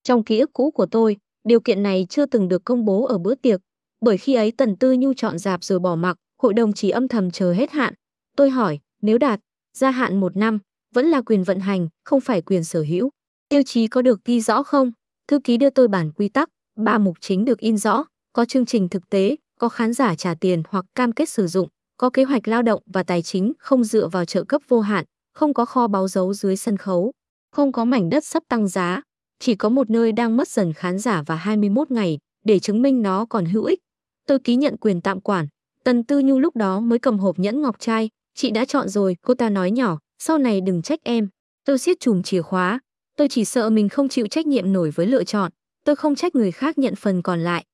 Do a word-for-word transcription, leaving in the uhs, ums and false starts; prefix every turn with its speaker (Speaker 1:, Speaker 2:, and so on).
Speaker 1: Trong ký ức cũ của tôi, điều kiện này chưa từng được công bố ở bữa tiệc, bởi khi ấy Tần Tư Nhu chọn rạp rồi bỏ mặc, hội đồng chỉ âm thầm chờ hết hạn. Tôi hỏi, nếu đạt gia hạn một năm, vẫn là quyền vận hành, không phải quyền sở hữu. Tiêu chí có được ghi rõ không? Thư ký đưa tôi bản quy tắc, ba mục chính được in rõ, có chương trình thực tế, có khán giả trả tiền hoặc cam kết sử dụng, có kế hoạch lao động và tài chính không dựa vào trợ cấp vô hạn, không có kho báu giấu dưới sân khấu, không có mảnh đất sắp tăng giá, chỉ có một nơi đang mất dần khán giả và hai mươi mốt ngày để chứng minh nó còn hữu ích. Tôi ký nhận quyền tạm quản. Tần Tư Nhu lúc đó mới cầm hộp nhẫn ngọc trai. Chị đã chọn rồi, cô ta nói nhỏ, sau này đừng trách em. Tôi siết chùm chìa khóa. Tôi chỉ sợ mình không chịu trách nhiệm nổi với lựa chọn. Tôi không trách người khác nhận phần còn lại.